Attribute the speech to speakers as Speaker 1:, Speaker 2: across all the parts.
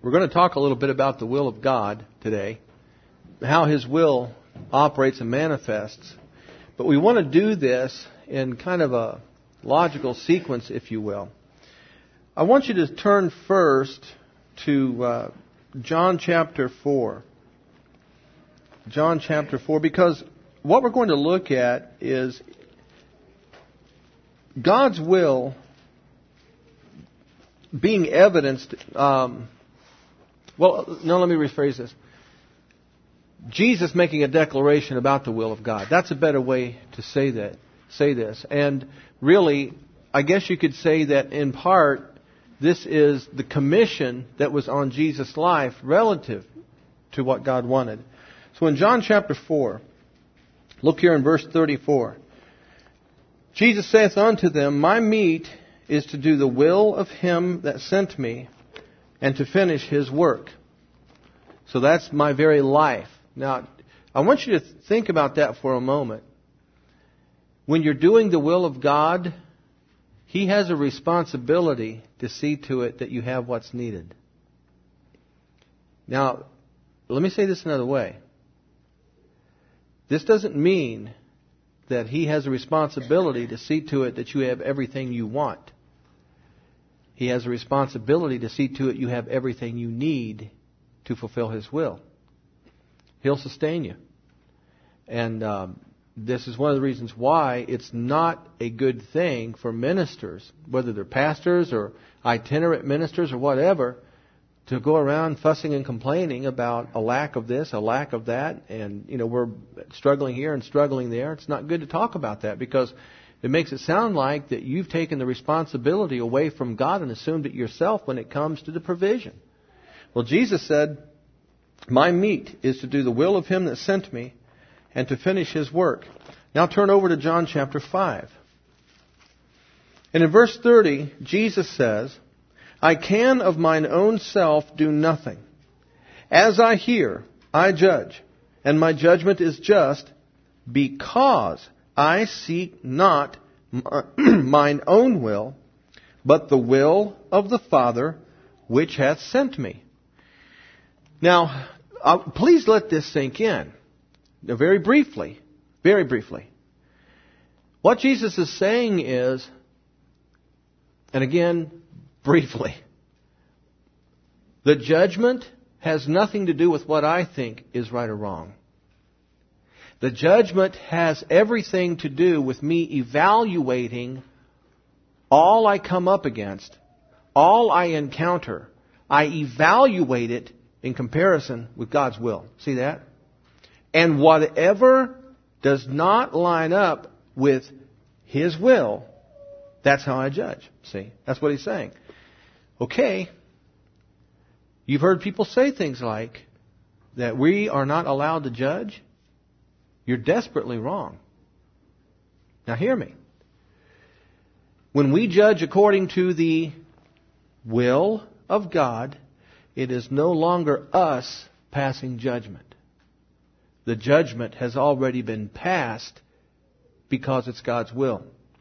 Speaker 1: We're going to talk a little bit about the will of God today, how His will operates and manifests. But we want to do this in kind of a logical sequence, if you will. I want you to turn first to John chapter 4. John chapter 4, because what we're going to look at is God's will being evidenced. Let me rephrase this. Jesus making a declaration about the will of God. That's a better way to say this. And really, I guess you could say that in part, this is the commission that was on Jesus' life relative to what God wanted. So in John chapter 4, look here in verse 34. Jesus saith unto them, My meat is to do the will of Him that sent me, and to finish His work. So that's my very life. Now, I want you to think about that for a moment. When you're doing the will of God, He has a responsibility to see to it that you have what's needed. Now, let me say this another way. This doesn't mean that He has a responsibility to see to it that you have everything you want. He has a responsibility to see to it you have everything you need to fulfill His will. He'll sustain you. And this is one of the reasons why it's not a good thing for ministers, whether they're pastors or itinerant ministers or whatever, to go around fussing and complaining about a lack of this, a lack of that, and we're struggling here and struggling there. It's not good to talk about that because it makes it sound like that you've taken the responsibility away from God and assumed it yourself when it comes to the provision. Well, Jesus said, My meat is to do the will of Him that sent me and to finish His work. Now turn over to John chapter 5. And in verse 30, Jesus says, I can of mine own self do nothing. As I hear, I judge, and my judgment is just, because I seek not mine own will, but the will of the Father which hath sent me. Now, please let this sink in. Now, very briefly. What Jesus is saying is, and again, briefly, the judgment has nothing to do with what I think is right or wrong. The judgment has everything to do with me evaluating all I come up against, all I encounter. I evaluate it in comparison with God's will. See that? And whatever does not line up with His will, that's how I judge. See? That's what He's saying. Okay. You've heard people say things like that we are not allowed to judge. You're desperately wrong. Now hear me. When we judge according to the will of God, it is no longer us passing judgment. The judgment has already been passed because it's God's will.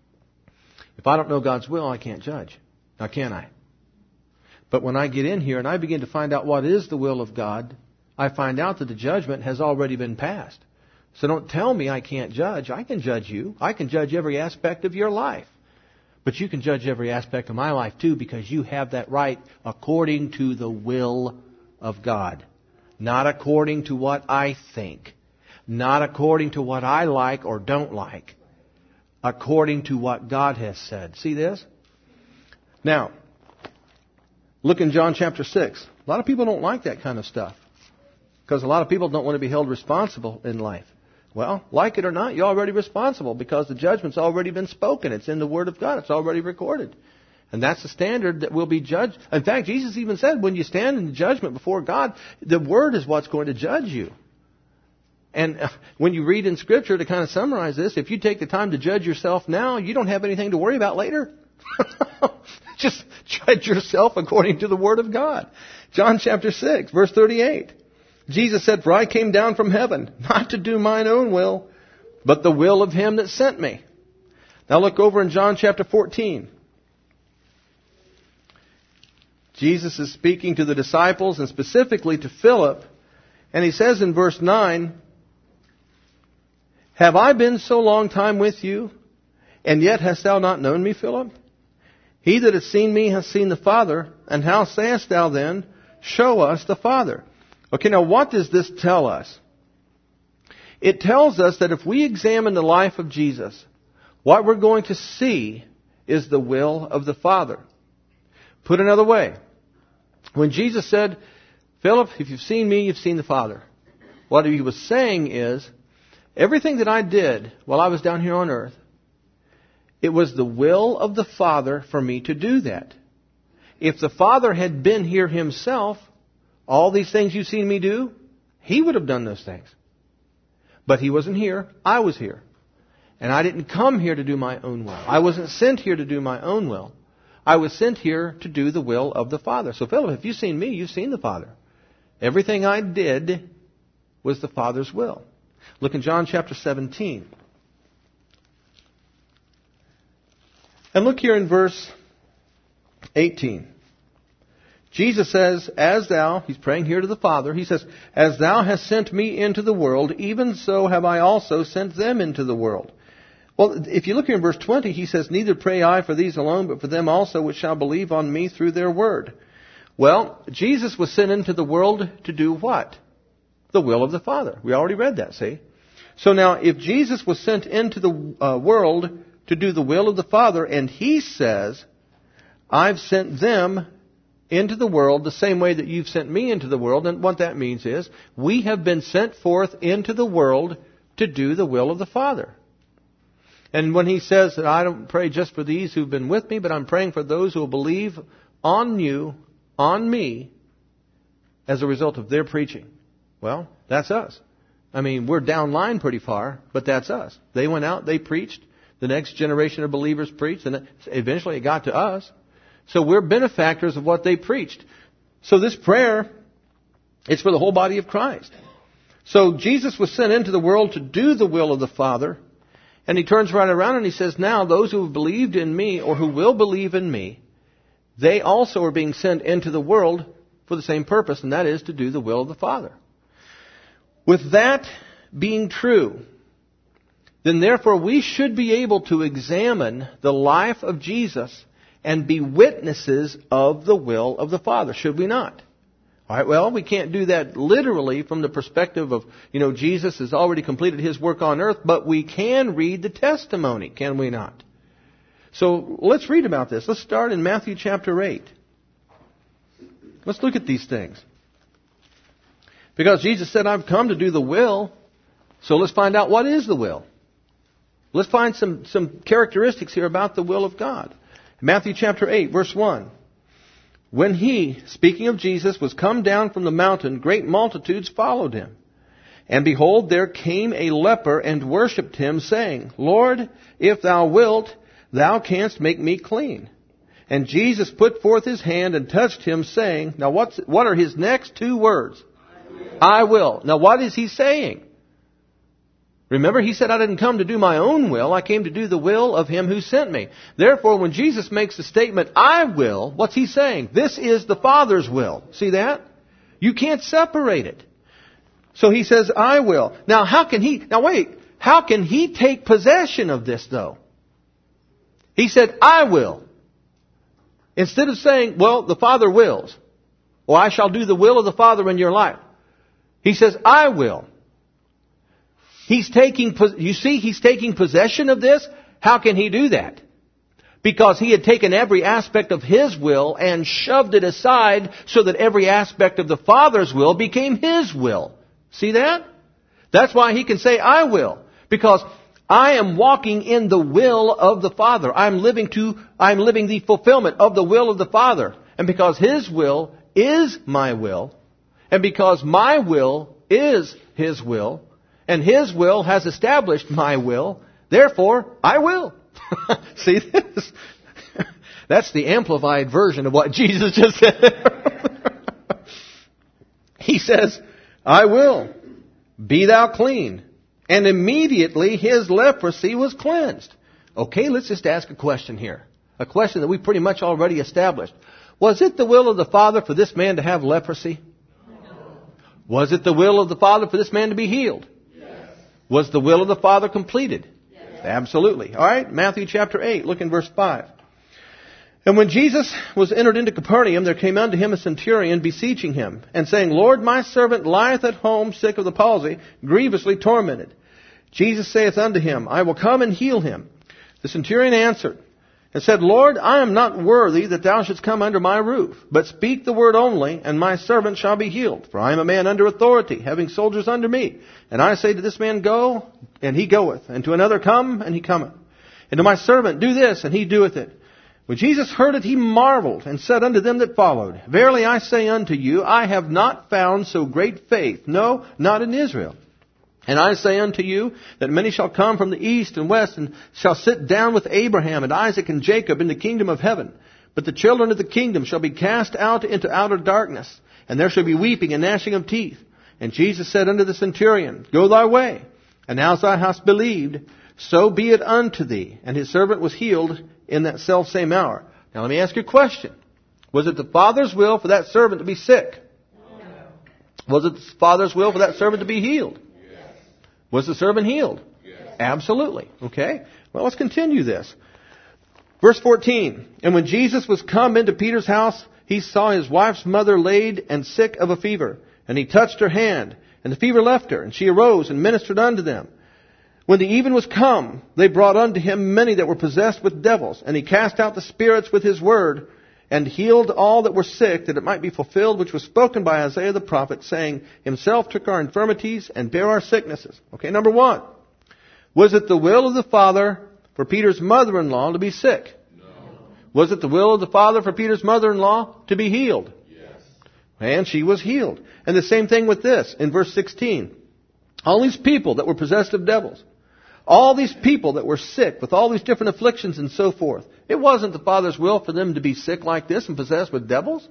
Speaker 1: If I don't know God's will, I can't judge. Now, can I? But when I get in here and I begin to find out what is the will of God, I find out that the judgment has already been passed. So don't tell me I can't judge. I can judge you. I can judge every aspect of your life. But you can judge every aspect of my life too, because you have that right according to the will of God. Not according to what I think. Not according to what I like or don't like. According to what God has said. See this? Now, look in John chapter 6. A lot of people don't like that kind of stuff. Because a lot of people don't want to be held responsible in life. Well, like it or not, you're already responsible because the judgment's already been spoken. It's in the Word of God. It's already recorded. And that's the standard that will be judged. In fact, Jesus even said when you stand in judgment before God, the Word is what's going to judge you. And when you read in Scripture, to kind of summarize this, if you take the time to judge yourself now, you don't have anything to worry about later. Just judge yourself according to the Word of God. John chapter 6, verse 38. Jesus said, For I came down from heaven, not to do mine own will, but the will of Him that sent me. Now look over in John chapter 14. Jesus is speaking to the disciples and specifically to Philip. And he says in verse 9, "Have I been so long time with you, and yet hast thou not known me, Philip? He that hath seen me hath seen the Father. And how sayest thou then, show us the Father?" Okay, now what does this tell us? It tells us that if we examine the life of Jesus, what we're going to see is the will of the Father. Put another way, when Jesus said, "Philip, if you've seen me, you've seen the Father," what he was saying is, everything that I did while I was down here on earth, it was the will of the Father for me to do that. If the Father had been here himself, all these things you've seen me do, he would have done those things. But he wasn't here. I was here. And I didn't come here to do my own will. I wasn't sent here to do my own will. I was sent here to do the will of the Father. So Philip, if you've seen me, you've seen the Father. Everything I did was the Father's will. Look in John chapter 17. And look here in verse 18. Jesus says, "As thou," he's praying here to the Father, he says, "As thou hast sent me into the world, even so have I also sent them into the world." Well, if you look here in verse 20, he says, "Neither pray I for these alone, but for them also which shall believe on me through their word." Well, Jesus was sent into the world to do what? The will of the Father. We already read that, see? So now, if Jesus was sent into the world to do the will of the Father, and he says, "I've sent them into the world the same way that you've sent me into the world," and what that means is, we have been sent forth into the world to do the will of the Father. And when he says that I don't pray just for these who've been with me, but I'm praying for those who will believe on you, on me, as a result of their preaching. Well, that's us. I mean, we're down line pretty far, but that's us. They went out, they preached, the next generation of believers preached, and eventually it got to us. So we're benefactors of what they preached. So this prayer, it's for the whole body of Christ. So Jesus was sent into the world to do the will of the Father. And he turns right around and he says, now those who have believed in me or who will believe in me, they also are being sent into the world for the same purpose, and that is to do the will of the Father. With that being true, then therefore we should be able to examine the life of Jesus and be witnesses of the will of the Father, should we not? All right, well, we can't do that literally from the perspective of, Jesus has already completed his work on earth, but we can read the testimony, can we not? So let's read about this. Let's start in Matthew chapter 8. Let's look at these things. Because Jesus said, I've come to do the will, so let's find out what is the will. Let's find some characteristics here about the will of God. Matthew chapter 8, verse 1. When he, speaking of Jesus, was come down from the mountain, great multitudes followed him. And behold, there came a leper and worshipped him, saying, Lord, if thou wilt, thou canst make me clean. And Jesus put forth his hand and touched him, saying, now what are his next two words? I will. Now what is he saying? Remember, he said, I didn't come to do my own will. I came to do the will of him who sent me. Therefore, when Jesus makes the statement, I will, what's he saying? This is the Father's will. See that? You can't separate it. So he says, I will. Now, how can he take possession of this, though? He said, I will. Instead of saying, well, the Father wills, or I shall do the will of the Father in your life. He says, I will. He's taking possession of this. How can he do that? Because he had taken every aspect of his will and shoved it aside so that every aspect of the Father's will became his will. See that? That's why he can say, I will. Because I am walking in the will of the Father. I'm living the fulfillment of the will of the Father. And because his will is my will, and because my will is his will, and his will has established my will, therefore, I will. See this? That's the amplified version of what Jesus just said. He says, I will. Be thou clean. And immediately his leprosy was cleansed. Okay, let's just ask a question here. A question that we pretty much already established. Was it the will of the Father for this man to have leprosy? Was it the will of the Father for this man to be healed? Yes. Was the will of the Father completed? Yes. Absolutely. All right, Matthew chapter 8, look in verse 5. And when Jesus was entered into Capernaum, there came unto him a centurion, beseeching him, and saying, Lord, my servant lieth at home, sick of the palsy, grievously tormented. Jesus saith unto him, I will come and heal him. The centurion answered, and said, Lord, I am not worthy that thou shouldst come under my roof, but speak the word only, and my servant shall be healed. For I am a man under authority, having soldiers under me. And I say to this man, Go, and he goeth, and to another, Come, and he cometh. And to my servant, Do this, and he doeth it. When Jesus heard it, he marveled, and said unto them that followed, Verily I say unto you, I have not found so great faith, no, not in Israel. And I say unto you that many shall come from the east and west and shall sit down with Abraham and Isaac and Jacob in the kingdom of heaven. But the children of the kingdom shall be cast out into outer darkness, and there shall be weeping and gnashing of teeth. And Jesus said unto the centurion, Go thy way, and as thou hast believed, so be it unto thee. And his servant was healed in that selfsame hour. Now let me ask you a question. Was it the Father's will for that servant to be sick? No. Was it the Father's will for that servant to be healed? Was the servant healed? Yes. Absolutely. Okay. Well, let's continue this. Verse 14. And when Jesus was come into Peter's house, he saw his wife's mother laid and sick of a fever. And he touched her hand, and the fever left her, and she arose and ministered unto them. When the even was come, they brought unto him many that were possessed with devils. And he cast out the spirits with his word, and healed all that were sick, that it might be fulfilled which was spoken by Isaiah the prophet, saying, Himself took our infirmities and bare our sicknesses. Okay, number one. Was it the will of the Father for Peter's mother-in-law to be sick? No. Was it the will of the Father for Peter's mother-in-law to be healed? Yes. And she was healed. And the same thing with this, in verse 16. All these people that were possessed of devils, all these people that were sick with all these different afflictions and so forth. It wasn't the Father's will for them to be sick like this and possessed with devils.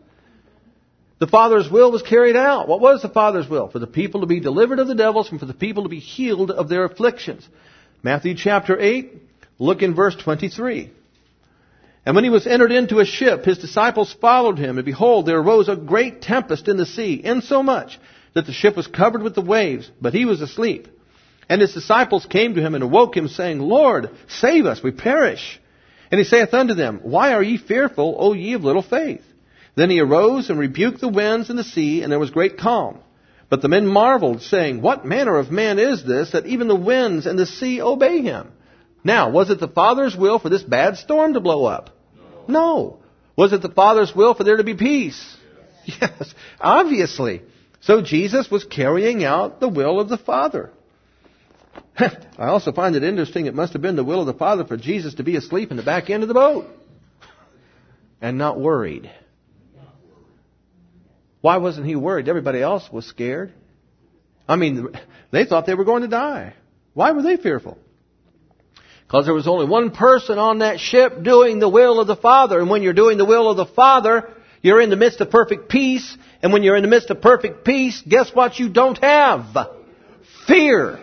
Speaker 1: The Father's will was carried out. What was the Father's will? For the people to be delivered of the devils and for the people to be healed of their afflictions. Matthew chapter 8, look in verse 23. And when he was entered into a ship, his disciples followed him, and behold, there arose a great tempest in the sea, insomuch that the ship was covered with the waves, but he was asleep. And his disciples came to him and awoke him, saying, Lord, save us, we perish. And he saith unto them, Why are ye fearful, O ye of little faith? Then he arose and rebuked the winds and the sea, and there was great calm. But the men marveled, saying, What manner of man is this, that even the winds and the sea obey him? Now, was it the Father's will for this bad storm to blow up? No. Was it the Father's will for there to be peace? Yes, obviously. So Jesus was carrying out the will of the Father. I also find it interesting, it must have been the will of the Father for Jesus to be asleep in the back end of the boat and not worried. Why wasn't he worried? Everybody else was scared. I mean, they thought they were going to die. Why were they fearful? Because there was only one person on that ship doing the will of the Father. And when you're doing the will of the Father, you're in the midst of perfect peace. And when you're in the midst of perfect peace, guess what you don't have? Fear.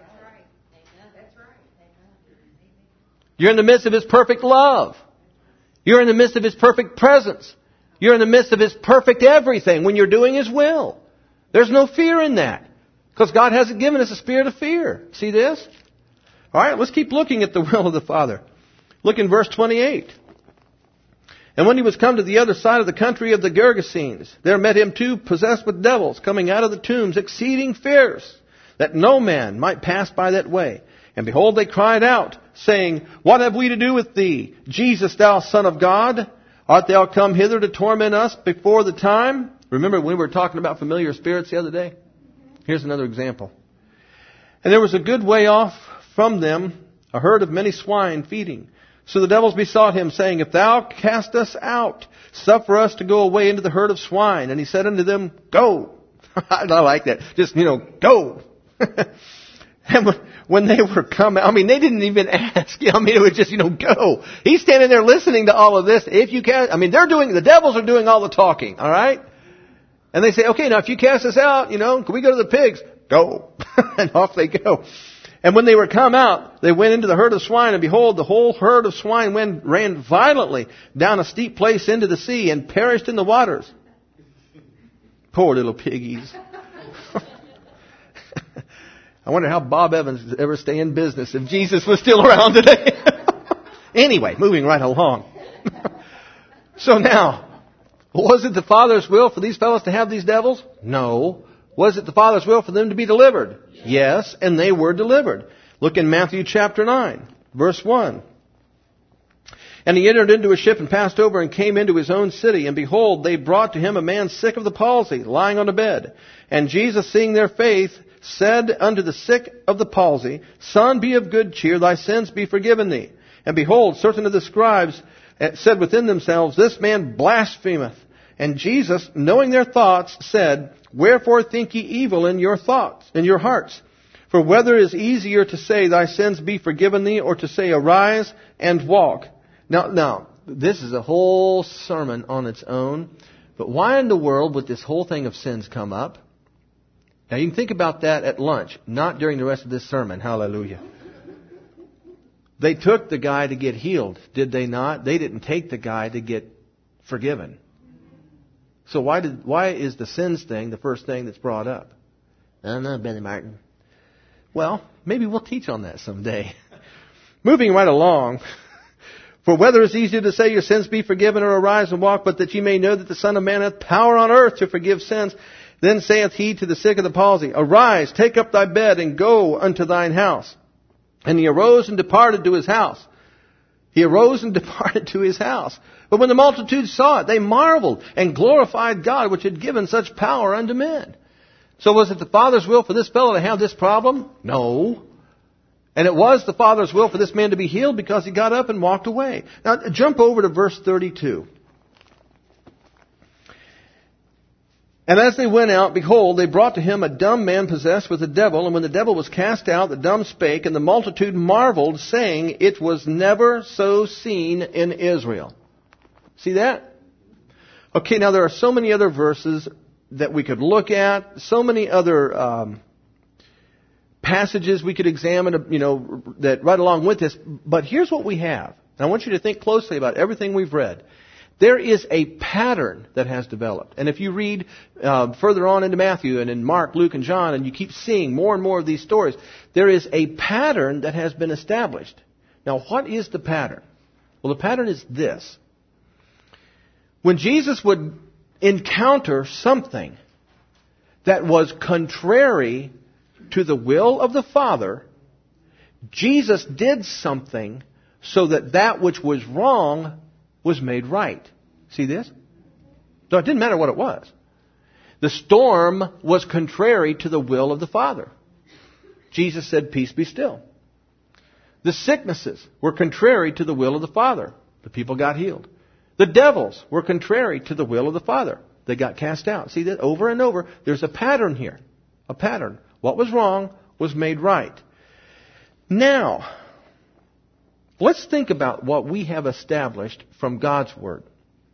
Speaker 1: You're in the midst of His perfect love. You're in the midst of His perfect presence. You're in the midst of His perfect everything when you're doing His will. There's no fear in that. Because God hasn't given us a spirit of fear. See this? All right, let's keep looking at the will of the Father. Look in verse 28. And when he was come to the other side of the country of the Gergesenes, there met him two possessed with devils, coming out of the tombs, exceeding fierce, that no man might pass by that way. And behold, they cried out, saying, What have we to do with thee, Jesus, thou Son of God? Art thou come hither to torment us before the time? Remember when we were talking about familiar spirits the other day? Here's another example. And there was a good way off from them a herd of many swine feeding. So the devils besought him, saying, If thou cast us out, suffer us to go away into the herd of swine. And he said unto them, Go. I like that. Just, go. And when they were come out, they didn't even ask. It was just, go. He's standing there listening to all of this. If you cast, the devils are doing all the talking, all right? And they say, okay, now if you cast us out, can we go to the pigs? Go. And off they go. And when they were come out, they went into the herd of swine, and behold, the whole herd of swine ran violently down a steep place into the sea and perished in the waters. Poor little piggies. I wonder how Bob Evans would ever stay in business if Jesus was still around today. Anyway, moving right along. So now, was it the Father's will for these fellows to have these devils? No. Was it the Father's will for them to be delivered? Yes, and they were delivered. Look in Matthew chapter 9, verse 1. And he entered into a ship and passed over and came into his own city. And behold, they brought to him a man sick of the palsy, lying on a bed. And Jesus, seeing their faith, said unto the sick of the palsy, Son, be of good cheer, thy sins be forgiven thee. And behold, certain of the scribes said within themselves, This man blasphemeth. And Jesus, knowing their thoughts, said, Wherefore think ye evil in your thoughts, in your hearts? For whether it is easier to say, Thy sins be forgiven thee, or to say, Arise and walk? Now, this is a whole sermon on its own. But why in the world would this whole thing of sins come up? Now, you can think about that at lunch, not during the rest of this sermon. Hallelujah. They took the guy to get healed, did they not? They didn't take the guy to get forgiven. So why is the sins thing the first thing that's brought up? I don't know, Billy Martin. Well, maybe we'll teach on that someday. Moving right along. For whether it's easier to say your sins be forgiven or arise and walk, but that ye may know that the Son of Man hath power on earth to forgive sins, then saith he to the sick of the palsy, Arise, take up thy bed, and go unto thine house. And he arose and departed to his house. He arose and departed to his house. But when the multitude saw it, they marveled and glorified God, which had given such power unto men. So was it the Father's will for this fellow to have this problem? No. And it was the Father's will for this man to be healed because he got up and walked away. Now, jump over to verse 32. And as they went out, behold, they brought to him a dumb man possessed with a devil. And when the devil was cast out, the dumb spake, and the multitude marveled, saying, It was never so seen in Israel. See that? Okay, now there are so many other verses that we could look at, so many other passages we could examine, that right along with this. But here's what we have. And I want you to think closely about everything we've read. There is a pattern that has developed. And if you read further on into Matthew and in Mark, Luke, and John, and you keep seeing more and more of these stories, there is a pattern that has been established. Now, what is the pattern? Well, the pattern is this. When Jesus would encounter something that was contrary to the will of the Father, Jesus did something so that that which was wrong was made right. See this? So it didn't matter what it was. The storm was contrary to the will of the Father. Jesus said, Peace be still. The sicknesses were contrary to the will of the Father. The people got healed. The devils were contrary to the will of the Father. They got cast out. See that? Over and over, there's a pattern here. A pattern. What was wrong was made right. Now, let's think about what we have established from God's Word.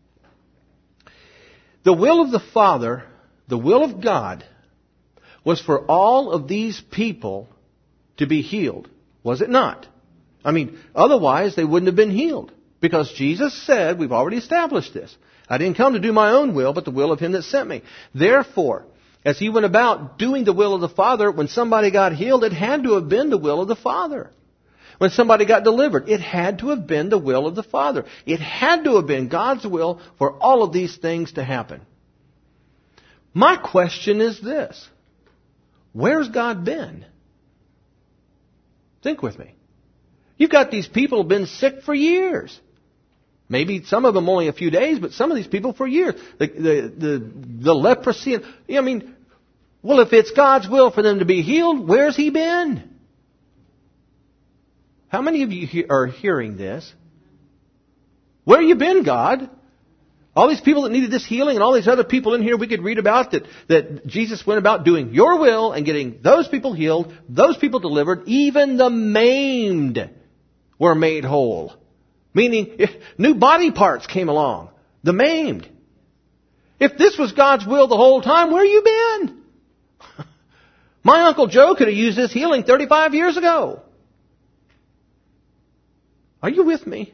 Speaker 1: The will of the Father, the will of God, was for all of these people to be healed. Was it not? I mean, otherwise they wouldn't have been healed. Because Jesus said, we've already established this, I didn't come to do my own will, but the will of Him that sent me. Therefore, as He went about doing the will of the Father, when somebody got healed, it had to have been the will of the Father. When somebody got delivered, it had to have been the will of the Father. It had to have been God's will for all of these things to happen. My question is this. Where's God been? Think with me. You've got these people who have been sick for years. Maybe some of them only a few days, but some of these people for years. The leprosy. I mean, well, if it's God's will for them to be healed, where's He been? How many of you are hearing this? Where have you been, God? All these people that needed this healing and all these other people in here we could read about that Jesus went about doing your will and getting those people healed, those people delivered, even the maimed were made whole. Meaning, new body parts came along. The maimed. If this was God's will the whole time, where have you been? My Uncle Joe could have used this healing 35 years ago. Are you with me?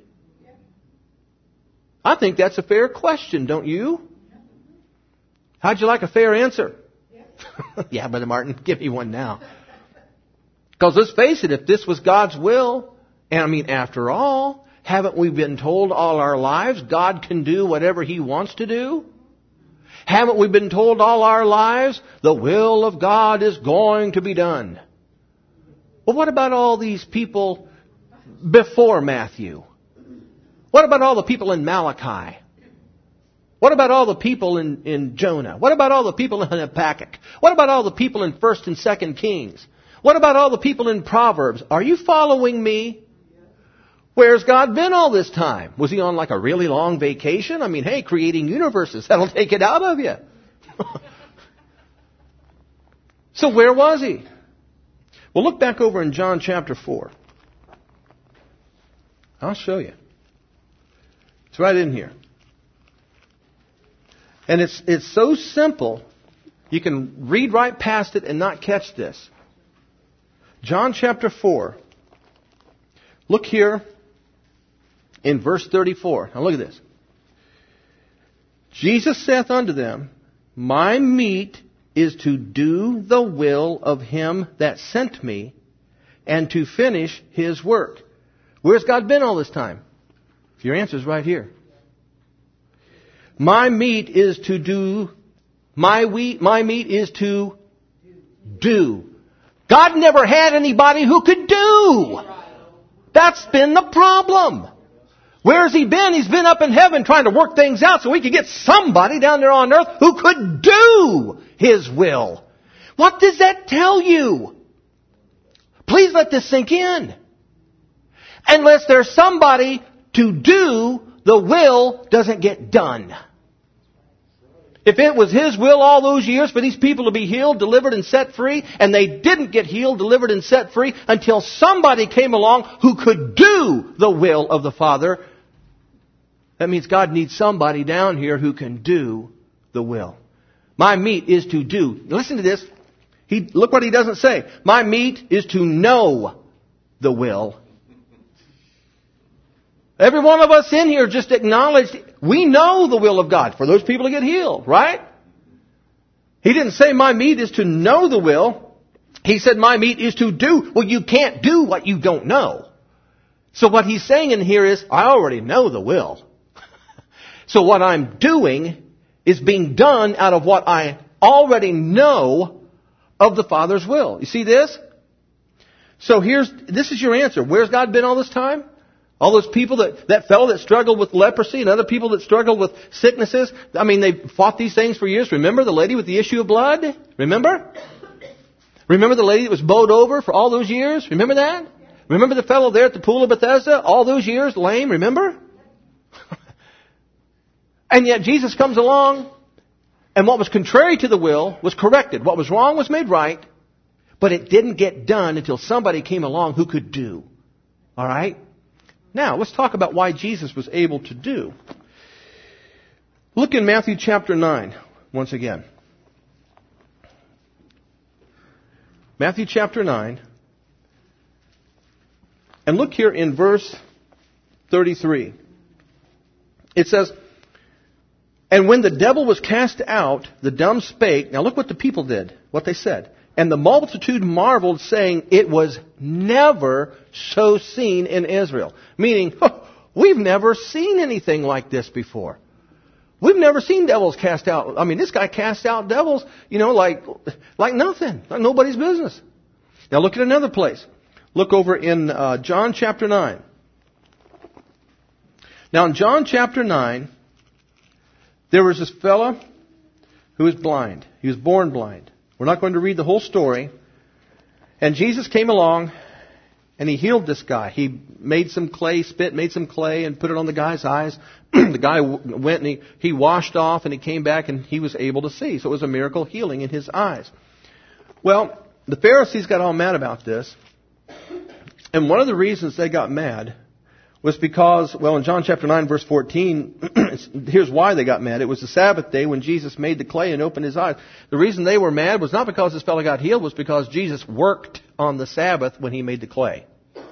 Speaker 1: I think that's a fair question, don't you? How'd you like a fair answer? Yeah, Brother Martin, give me one now. Because let's face it, if this was God's will, and I mean, after all, haven't we been told all our lives God can do whatever He wants to do? Haven't we been told all our lives the will of God is going to be done? Well, what about all these people before Matthew? What about all the people in Malachi? What about all the people in Jonah? What about all the people in Habakkuk? What about all the people in 1st and 2nd Kings? What about all the people in Proverbs? Are you following me? Where's God been all this time? Was He on like a really long vacation? I mean, hey, creating universes, that'll take it out of you. So where was He? Well, look back over in John chapter 4. I'll show you. It's right in here. And it's so simple, you can read right past it and not catch this. John chapter 4. Look here in verse 34. Now look at this. Jesus saith unto them, My meat is to do the will of Him that sent me, and to finish His work. Where's God been all this time? Your answer's right here. My meat is to do. My meat is to do. God never had anybody who could do. That's been the problem. Where's He been? He's been up in heaven trying to work things out so He could get somebody down there on earth who could do His will. What does that tell you? Please let this sink in. Unless there's somebody to do, the will doesn't get done. If it was His will all those years for these people to be healed, delivered, and set free, and they didn't get healed, delivered, and set free until somebody came along who could do the will of the Father, that means God needs somebody down here who can do the will. My meat is to do. Listen to this. Look what He doesn't say. My meat is to know the will. Every one of us in here just acknowledged we know the will of God for those people to get healed, right? He didn't say my meat is to know the will. He said my meat is to do. Well, you can't do what you don't know. So what He's saying in here is, I already know the will. So what I'm doing is being done out of what I already know of the Father's will. You see this? So this is your answer. Where's God been all this time? All those people that fellow that struggled with leprosy and other people that struggled with sicknesses. I mean, they fought these things for years. Remember the lady with the issue of blood? Remember? Remember the lady that was bowed over for all those years? Remember that? Remember the fellow there at the pool of Bethesda? All those years, lame, remember? And yet Jesus comes along, and what was contrary to the will was corrected. What was wrong was made right, but it didn't get done until somebody came along who could do. All right? Now, let's talk about why Jesus was able to do. Look in Matthew chapter 9, once again. Matthew chapter 9. And look here in verse 33. It says, And when the devil was cast out, the dumb spake. Now look what the people did, what they said. And the multitude marveled, saying, It was never so seen in Israel. Meaning, we've never seen anything like this before. We've never seen devils cast out. I mean, this guy cast out devils, like nothing. Like nobody's business. Now look at another place. Look over in John chapter 9. Now in John chapter 9, there was this fella who was blind. He was born blind. We're not going to read the whole story. And Jesus came along and He healed this guy. He made some clay, made some clay and put it on the guy's eyes. The guy went and he washed off and he came back and he was able to see. So it was a miracle healing in his eyes. Well, the Pharisees got all mad about this. And one of the reasons they got mad was because, well, in John chapter 9, verse 14, here's why they got mad. It was the Sabbath day when Jesus made the clay and opened his eyes. The reason they were mad was not because this fellow got healed, was because Jesus worked on the Sabbath when he made the clay.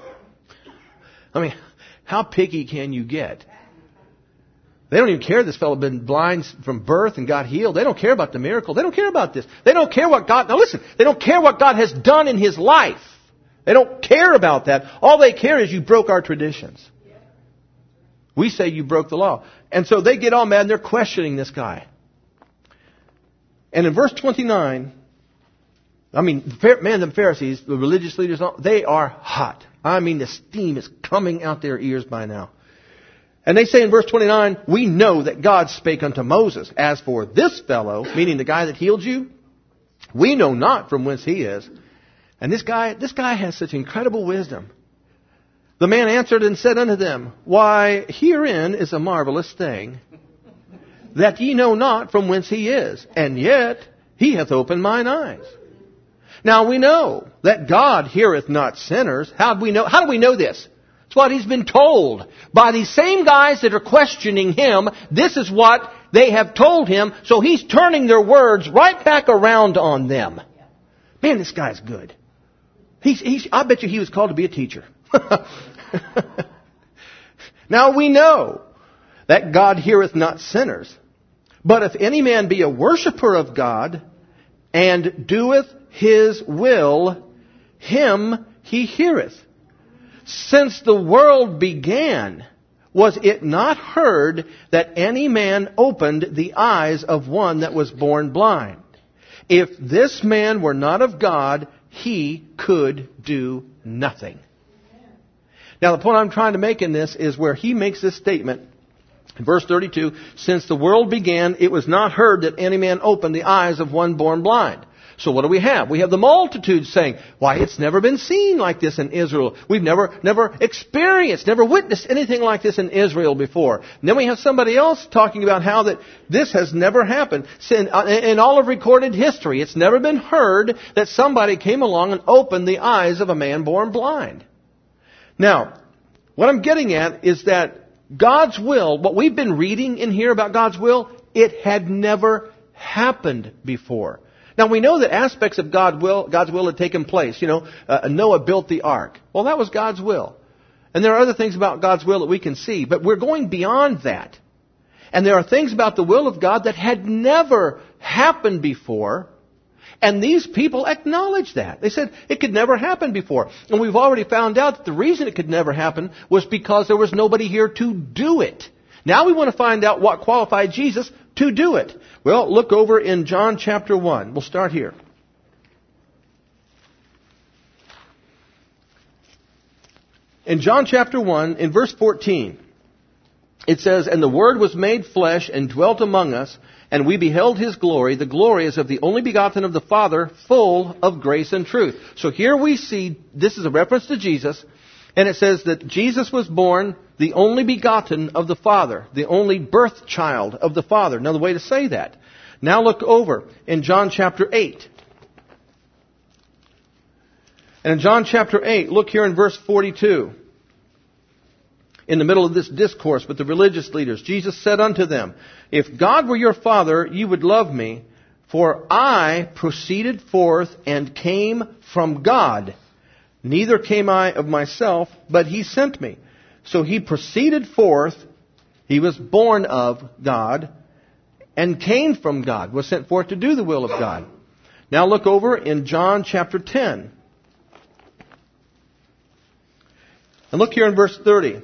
Speaker 1: I mean, how picky can you get? They don't even care this fellow had been blind from birth and got healed. They don't care about the miracle. They don't care about this. They don't care what God... Now listen, they don't care what God has done in his life. They don't care about that. All they care is you broke our traditions. We say you broke the law. And so they get all mad and they're questioning this guy. And in verse 29, I mean, the Pharisees, the religious leaders, they are hot. I mean, the steam is coming out their ears by now. And they say in verse 29, we know that God spake unto Moses. As for this fellow, meaning the guy that healed you, we know not from whence he is. And this guy has such incredible wisdom. The man answered and said unto them, why, herein is a marvelous thing, that ye know not from whence he is, and yet he hath opened mine eyes. Now we know that God heareth not sinners. How do we know this? It's what he's been told by these same guys that are questioning him. This is what they have told him, so he's turning their words right back around on them. Man, this guy's good. I bet you he was called to be a teacher. Now we know that God heareth not sinners. But if any man be a worshipper of God, and doeth his will, him he heareth. Since the world began, was it not heard that any man opened the eyes of one that was born blind? If this man were not of God, he could do nothing. Now the point I'm trying to make in this is where he makes this statement. In verse 32, since the world began, it was not heard that any man opened the eyes of one born blind. So what do we have? We have the multitude saying, why, it's never been seen like this in Israel. We've never experienced, never witnessed anything like this in Israel before. And then we have somebody else talking about how that this has never happened. In all of recorded history, it's never been heard that somebody came along and opened the eyes of a man born blind. Now, what I'm getting at is that God's will, what we've been reading in here about God's will, it had never happened before. Now we know that aspects of God's will had taken place. Noah built the ark. Well, that was God's will. And there are other things about God's will that we can see, but we're going beyond that. And there are things about the will of God that had never happened before. And these people acknowledged that. They said it could never happen before. And we've already found out that the reason it could never happen was because there was nobody here to do it. Now we want to find out what qualified Jesus to do it. Well, look over in John chapter 1. We'll start here. In John chapter 1, in verse 14, it says, and the Word was made flesh and dwelt among us, and we beheld His glory. The glory is of the only begotten of the Father, full of grace and truth. So here we see, this is a reference to Jesus, and it says that Jesus was born the only begotten of the Father, the only birth child of the Father. Another way to say that. Now look over in John chapter 8. And in John chapter 8, look here in verse 42. In the middle of this discourse with the religious leaders, Jesus said unto them, if God were your Father, you would love me, for I proceeded forth and came from God. Neither came I of myself, but He sent me. So He proceeded forth, He was born of God, and came from God, was sent forth to do the will of God. Now look over in John chapter 10. And look here in verse 30.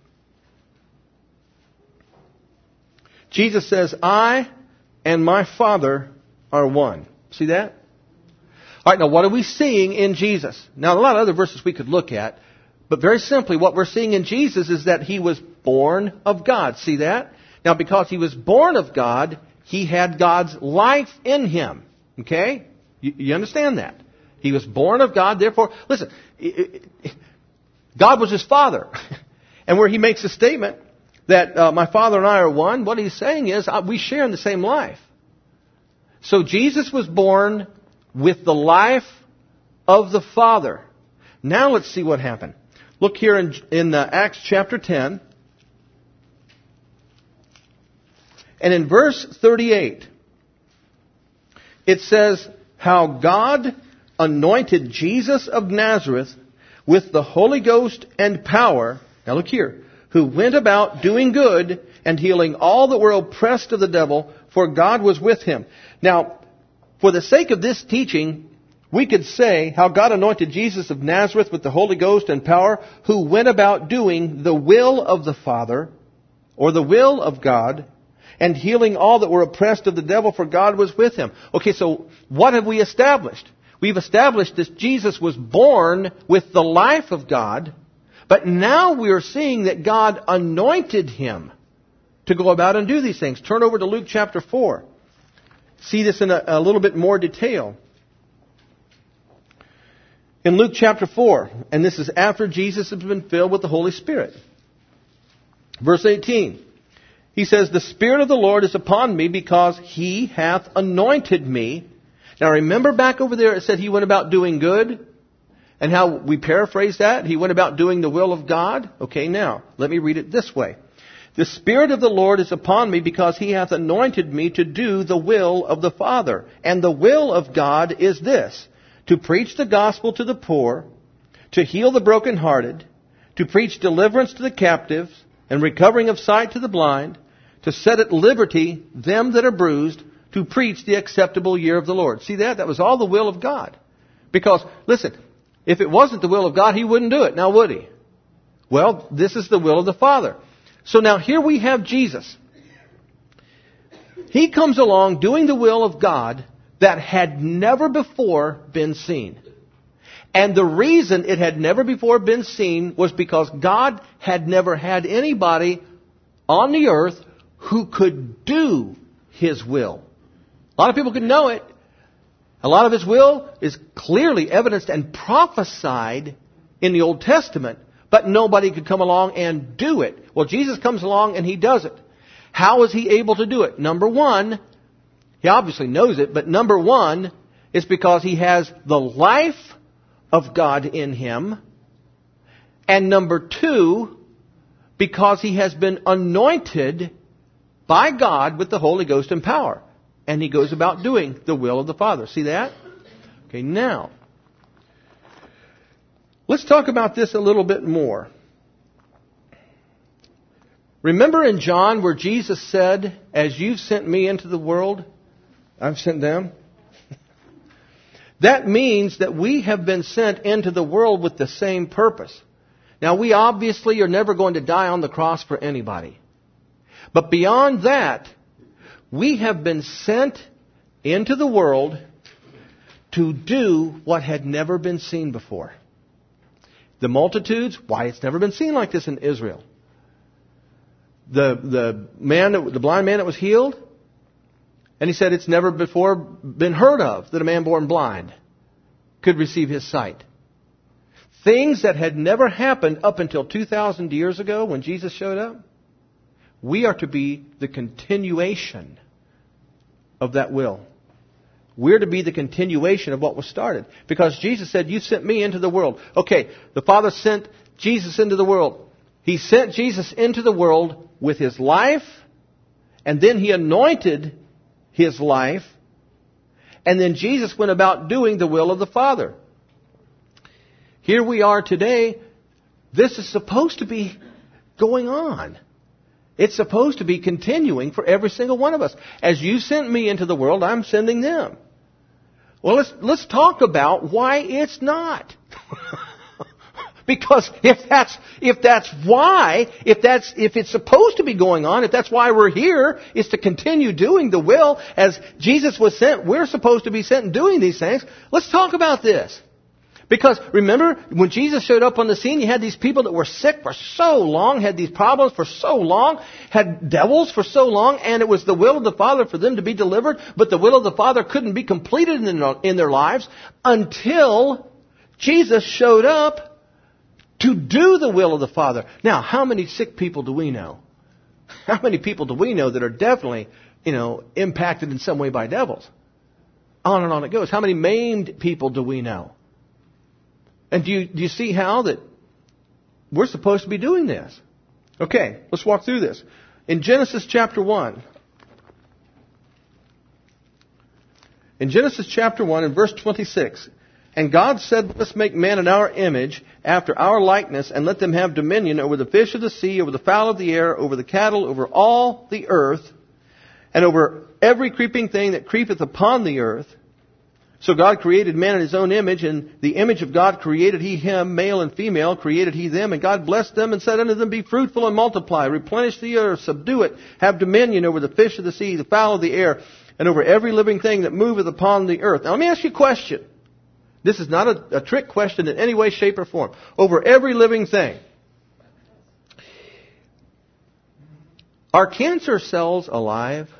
Speaker 1: Jesus says, I and my Father are one. See that? All right, now what are we seeing in Jesus? Now, a lot of other verses we could look at, but very simply, what we're seeing in Jesus is that He was born of God. See that? Now, because He was born of God, He had God's life in Him. Okay? You understand that? He was born of God, therefore, listen, God was His Father. And where He makes a statement that my Father and I are one, what He's saying is we share in the same life. So Jesus was born with the life of the Father. Now let's see what happened. Look here in Acts chapter 10. And in verse 38, it says, how God anointed Jesus of Nazareth with the Holy Ghost and power. Now look here. Who went about doing good and healing all that were oppressed of the devil, for God was with him. Now, for the sake of this teaching, we could say how God anointed Jesus of Nazareth with the Holy Ghost and power, who went about doing the will of the Father, or the will of God, and healing all that were oppressed of the devil, for God was with him. Okay, so what have we established? We've established that Jesus was born with the life of God, but now we are seeing that God anointed him to go about and do these things. Turn over to Luke chapter 4. See this in a little bit more detail. In Luke chapter 4, and this is after Jesus has been filled with the Holy Spirit. Verse 18. He says, the Spirit of the Lord is upon me because He hath anointed me. Now remember back over there it said He went about doing good? And how we paraphrase that? He went about doing the will of God? Okay, now, let me read it this way. The Spirit of the Lord is upon me because He hath anointed me to do the will of the Father. And the will of God is this, to preach the gospel to the poor, to heal the brokenhearted, to preach deliverance to the captives, and recovering of sight to the blind, to set at liberty them that are bruised, to preach the acceptable year of the Lord. See that? That was all the will of God. Because, listen, if it wasn't the will of God, He wouldn't do it. Now would He? Well, this is the will of the Father. So now here we have Jesus. He comes along doing the will of God that had never before been seen. And the reason it had never before been seen was because God had never had anybody on the earth who could do His will. A lot of people could know it. A lot of His will is clearly evidenced and prophesied in the Old Testament, but nobody could come along and do it. Well, Jesus comes along and He does it. How is He able to do it? Number one, He obviously knows it, but number one is because He has the life of God in Him. And number two, because He has been anointed by God with the Holy Ghost and power. And He goes about doing the will of the Father. See that? Okay, now, let's talk about this a little bit more. Remember in John where Jesus said, as you've sent me into the world, I've sent them? That means that we have been sent into the world with the same purpose. Now, we obviously are never going to die on the cross for anybody. But beyond that, we have been sent into the world to do what had never been seen before. The multitudes, why it's never been seen like this in Israel. The blind man that was healed, and he said it's never before been heard of that a man born blind could receive his sight. Things that had never happened up until 2,000 years ago when Jesus showed up, we are to be the continuation of that will. We're to be the continuation of what was started. Because Jesus said, you sent me into the world. Okay, the Father sent Jesus into the world. He sent Jesus into the world with His life, and then He anointed His life, and then Jesus went about doing the will of the Father. Here we are today. This is supposed to be going on. It's supposed to be continuing for every single one of us. As you sent me into the world, I'm sending them. Well, let's talk about why it's not. Because if it's supposed to be going on, if that's why we're here, is to continue doing the will as Jesus was sent, we're supposed to be sent and doing these things. Let's talk about this. Because remember, when Jesus showed up on the scene, you had these people that were sick for so long, had these problems for so long, had devils for so long, and it was the will of the Father for them to be delivered, but the will of the Father couldn't be completed in their lives until Jesus showed up to do the will of the Father. Now, how many sick people do we know? How many people do we know that are definitely, impacted in some way by devils? On and on it goes. How many maimed people do we know? And do you see how that we're supposed to be doing this. Okay, let's walk through this. In Genesis chapter 1. In Genesis chapter 1 and verse 26. And God said, let us make man in our image, after our likeness, and let them have dominion over the fish of the sea, over the fowl of the air, over the cattle, over all the earth, and over every creeping thing that creepeth upon the earth. So God created man in His own image, and the image of God created He him, male and female created He them. And God blessed them and said unto them, be fruitful and multiply, replenish the earth, subdue it, have dominion over the fish of the sea, the fowl of the air, and over every living thing that moveth upon the earth. Now let me ask you a question. This is not a trick question in any way, shape, or form. Over every living thing. Are cancer cells alive?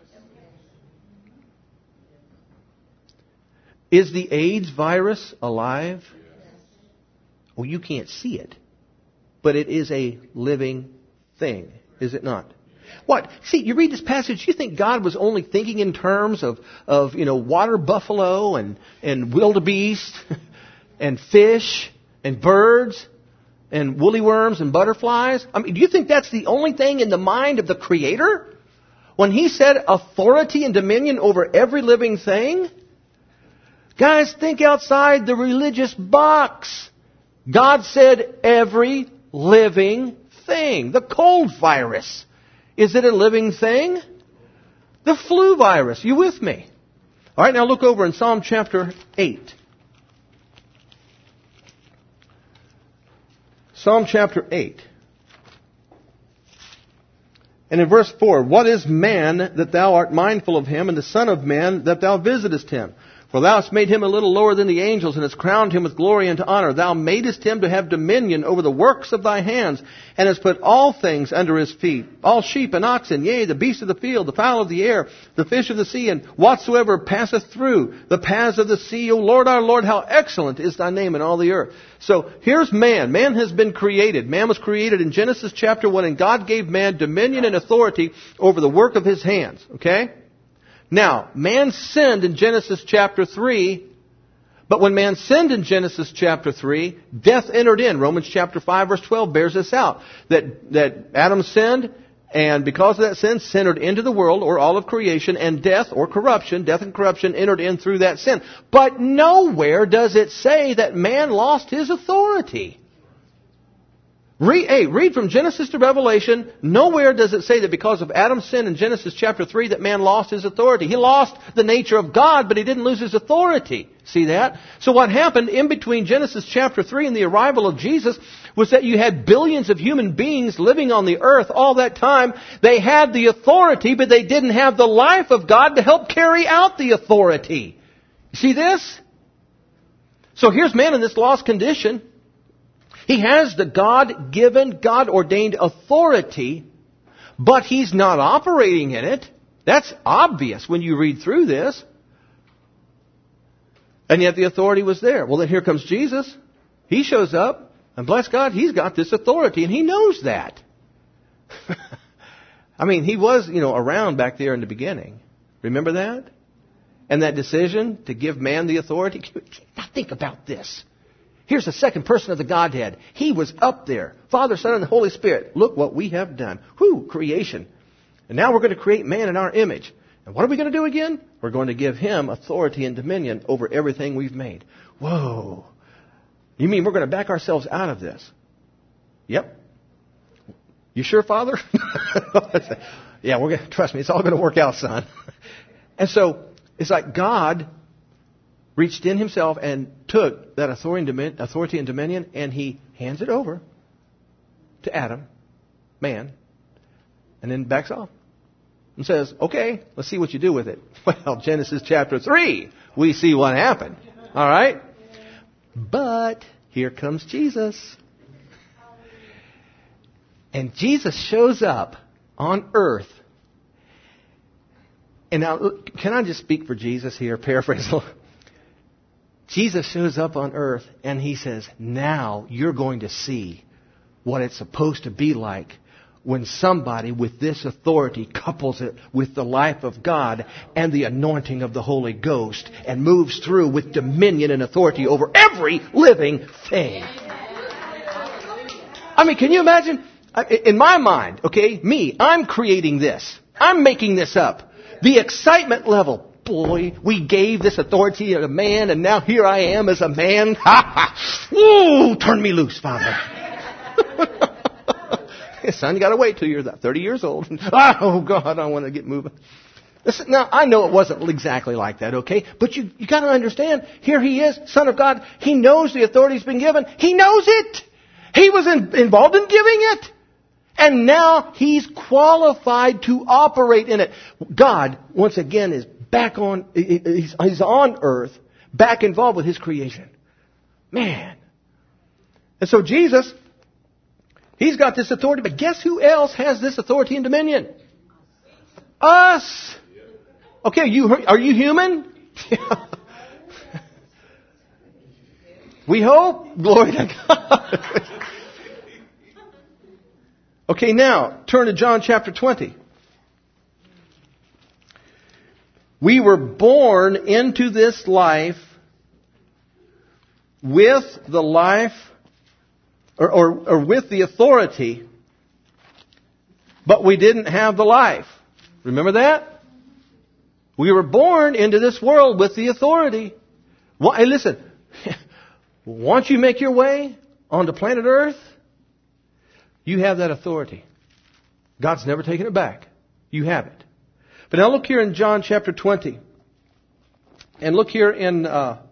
Speaker 1: Is the AIDS virus alive? Well, you can't see it. But it is a living thing, is it not? What? See, you read this passage, you think God was only thinking in terms of water buffalo and wildebeest and fish and birds and woolly worms and butterflies? I mean, do you think that's the only thing in the mind of the Creator? When He said authority and dominion over every living thing? Guys, think outside the religious box. God said every living thing. The cold virus. Is it a living thing? The flu virus. You with me? All right, now look over in Psalm chapter 8. Psalm chapter 8. And in verse 4, what is man that thou art mindful of him, and the son of man that thou visitest him? For thou hast made him a little lower than the angels, and hast crowned him with glory and honor. Thou madest him to have dominion over the works of thy hands, and hast put all things under his feet, all sheep and oxen, yea, the beasts of the field, the fowl of the air, the fish of the sea, and whatsoever passeth through the paths of the sea. O Lord, our Lord, how excellent is thy name in all the earth. So here's man. Man has been created. Man was created in Genesis chapter 1, and God gave man dominion and authority over the work of his hands. Okay? Now, man sinned in Genesis chapter 3, but when man sinned in Genesis chapter 3, death entered in. Romans chapter 5 verse 12 bears this out. That Adam sinned, and because of that sin, sin entered into the world, or all of creation, and death or corruption, death and corruption entered in through that sin. But nowhere does it say that man lost his authority. Read from Genesis to Revelation. Nowhere does it say that because of Adam's sin in Genesis chapter 3 that man lost his authority. He lost the nature of God, but he didn't lose his authority. See that? So what happened in between Genesis chapter 3 and the arrival of Jesus was that you had billions of human beings living on the earth all that time. They had the authority, but they didn't have the life of God to help carry out the authority. You see this? So here's man in this lost condition. He has the God-given, God-ordained authority, but he's not operating in it. That's obvious when you read through this. And yet the authority was there. Well, then here comes Jesus. He shows up, and bless God, he's got this authority, and he knows that. I mean, he was, around back there in the beginning. Remember that? And that decision to give man the authority. Now think about this. Here's the second person of the Godhead. He was up there. Father, Son, and the Holy Spirit. Look what we have done. Creation. And now we're going to create man in our image. And what are we going to do again? We're going to give him authority and dominion over everything we've made. Whoa. You mean we're going to back ourselves out of this? Yep. You sure, Father? Yeah, trust me, it's all going to work out, son. And so it's like God reached in himself and took that authority and dominion, and he hands it over to Adam, man, and then backs off and says, okay, let's see what you do with it. Well, Genesis chapter 3, we see what happened. All right? But here comes Jesus. And Jesus shows up on earth. And now, can I just speak for Jesus here? Paraphrase a little. Jesus shows up on earth and he says, now you're going to see what it's supposed to be like when somebody with this authority couples it with the life of God and the anointing of the Holy Ghost and moves through with dominion and authority over every living thing. I mean, can you imagine? In my mind, okay, I'm creating this. I'm making this up. The excitement level. Boy, we gave this authority to a man, and now here I am as a man. Ha ha! Ooh, turn me loose, Father. Son, you got to wait till you're 30 years old. Oh, God, I want to get moving. Listen, now, I know it wasn't exactly like that, okay? But you got to understand, here he is, Son of God. He knows the authority's been given. He knows it. He was involved in giving it. And now he's qualified to operate in it. God, once again, is back on, he's on earth, back involved with his creation. Man. And so Jesus, he's got this authority, but guess who else has this authority and dominion? Us. Okay, are you human? We hope. Glory to God. Okay, now, turn to John chapter 20. We were born into this life with the life, or with the authority, but we didn't have the life. Remember that? We were born into this world with the authority. Well, hey, listen, once you make your way onto planet Earth, you have that authority. God's never taken it back. You have it. But now look here in John chapter 20. And look here in,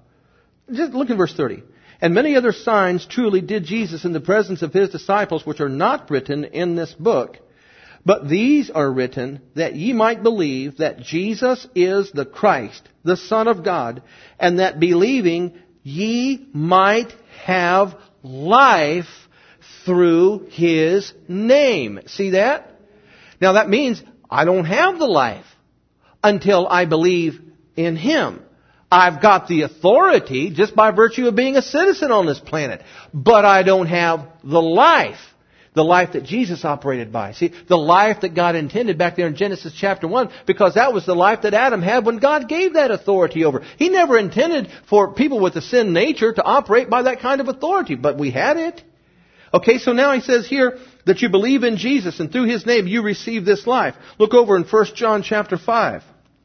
Speaker 1: just look in verse 30. And many other signs truly did Jesus in the presence of his disciples, which are not written in this book. But these are written that ye might believe that Jesus is the Christ, the Son of God, and that believing ye might have life through his name. See that? Now that means I don't have the life until I believe in him. I've got the authority just by virtue of being a citizen on this planet. But I don't have the life. The life that Jesus operated by. See, the life that God intended back there in Genesis chapter 1, because that was the life that Adam had when God gave that authority over. He never intended for people with a sin nature to operate by that kind of authority, but we had it. Okay, so now he says here that you believe in Jesus and through his name you receive this life. Look over in 1 John chapter 5.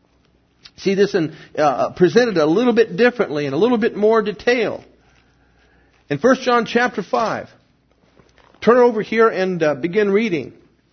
Speaker 1: See this presented a little bit differently in a little bit more detail. In 1 John chapter 5. Turn over here and begin reading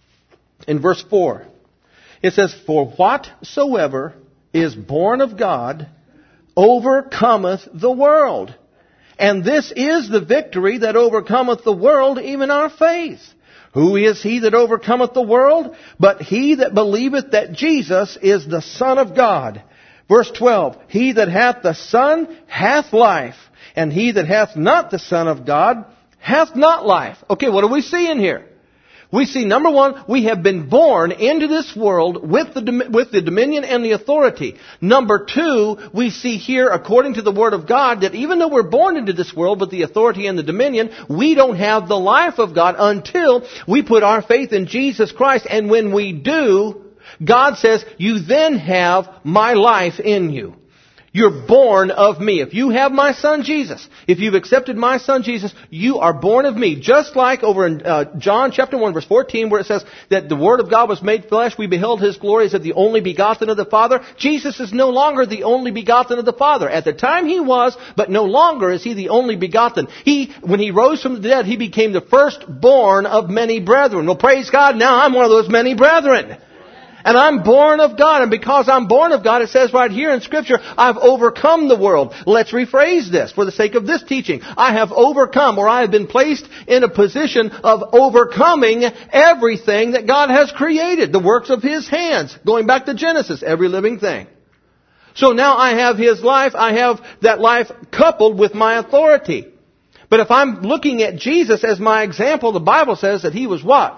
Speaker 1: in verse 4. It says, For whatsoever is born of God overcometh the world. And this is the victory that overcometh the world, even our faith. Who is he that overcometh the world? But he that believeth that Jesus is the Son of God. Verse 12, He that hath the Son hath life, and he that hath not the Son of God hath not life. Okay, what are we seeing here? We see, number one, we have been born into this world with the dominion and the authority. Number two, we see here, according to the Word of God, that even though we're born into this world with the authority and the dominion, we don't have the life of God until we put our faith in Jesus Christ. And when we do, God says, you then have my life in you. You're born of me. If you have my Son Jesus, if you've accepted my Son Jesus, you are born of me. Just like over in John chapter 1 verse 14 where it says that the Word of God was made flesh, we beheld His glory as of the only begotten of the Father. Jesus is no longer the only begotten of the Father. At the time He was, but no longer is He the only begotten. When He rose from the dead, He became the firstborn of many brethren. Well, praise God, now I'm one of those many brethren. And I'm born of God. And because I'm born of God, it says right here in Scripture, I've overcome the world. Let's rephrase this for the sake of this teaching. I have overcome, or I have been placed in a position of overcoming everything that God has created. The works of His hands. Going back to Genesis, every living thing. So now I have His life. I have that life coupled with my authority. But if I'm looking at Jesus as my example, the Bible says that He was what?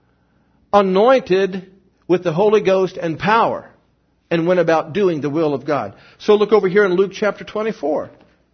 Speaker 1: Anointed with the Holy Ghost and power, and went about doing the will of God. So look over here in Luke chapter 24.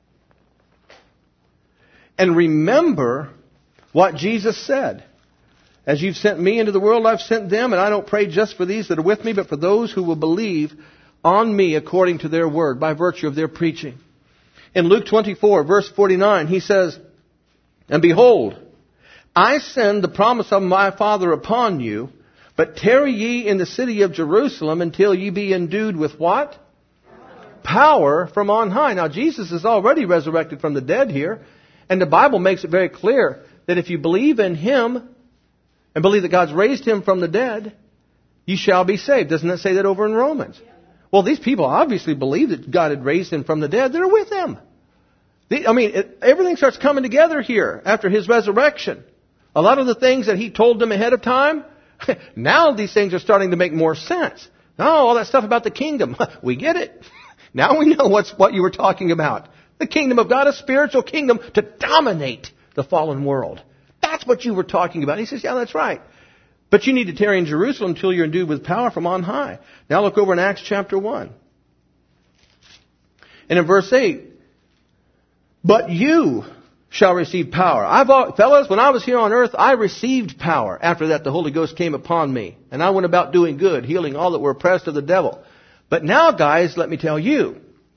Speaker 1: And remember what Jesus said. As you've sent me into the world, I've sent them, and I don't pray just for these that are with me, but for those who will believe on me according to their word, by virtue of their preaching. In Luke 24, verse 49, He says, And behold, I send the promise of my Father upon you, but tarry ye in the city of Jerusalem until ye be endued with what? Power from on high. Now, Jesus is already resurrected from the dead here, and the Bible makes it very clear that if you believe in Him and believe that God's raised Him from the dead, you shall be saved. Doesn't that say that over in Romans? Well, these people obviously believe that God had raised Him from the dead. They're with Him. Everything starts coming together here after His resurrection. A lot of the things that He told them ahead of time, now these things are starting to make more sense. Oh, all that stuff about the kingdom. We get it. Now we know what you were talking about. The kingdom of God, a spiritual kingdom to dominate the fallen world. That's what you were talking about. He says, yeah, that's right. But you need to tarry in Jerusalem until you're endued with power from on high. Now look over in Acts chapter 1. And in verse 8, but you shall receive power. Fellas, when I was here on earth, I received power. After that, the Holy Ghost came upon me. And I went about doing good, healing all that were oppressed of the devil. But now, guys, let me tell you,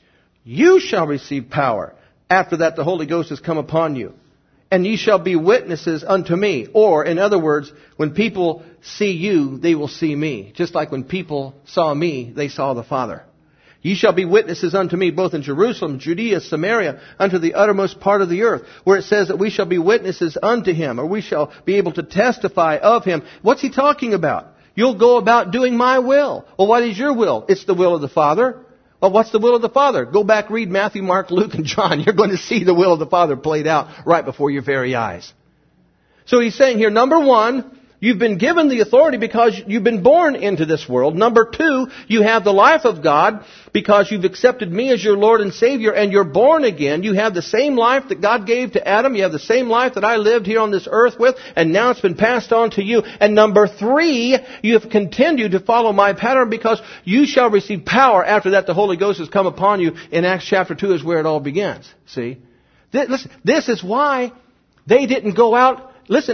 Speaker 1: you shall receive power. After that, the Holy Ghost has come upon you. And ye shall be witnesses unto me. Or, in other words, when people see you, they will see me. Just like when people saw me, they saw the Father. Ye shall be witnesses unto me, both in Jerusalem, Judea, Samaria, unto the uttermost part of the earth. Where it says that we shall be witnesses unto Him, or we shall be able to testify of Him. What's He talking about? You'll go about doing my will. Well, what is your will? It's the will of the Father. Well, what's the will of the Father? Go back, read Matthew, Mark, Luke, and John. You're going to see the will of the Father played out right before your very eyes. So He's saying here, number one, you've been given the authority because you've been born into this world. Number two, you have the life of God because you've accepted me as your Lord and Savior and you're born again. You have the same life that God gave to Adam. You have the same life that I lived here on this earth with, and now it's been passed on to you. And number three, you have continued to follow my pattern because you shall receive power. After that, the Holy Ghost has come upon you. In Acts chapter 2 is where it all begins. See? Listen, this is why they didn't go out,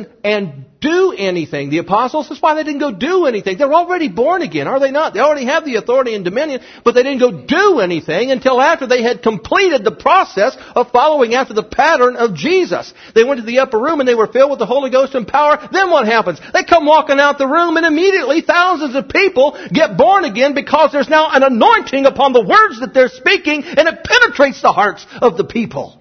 Speaker 1: and do anything. The apostles, that's why they didn't go do anything. They're already born again, are they not? They already have the authority and dominion, but they didn't go do anything until after they had completed the process of following after the pattern of Jesus. They went to the upper room and they were filled with the Holy Ghost and power. Then what happens? They come walking out the room and immediately thousands of people get born again because there's now an anointing upon the words that they're speaking and it penetrates the hearts of the people.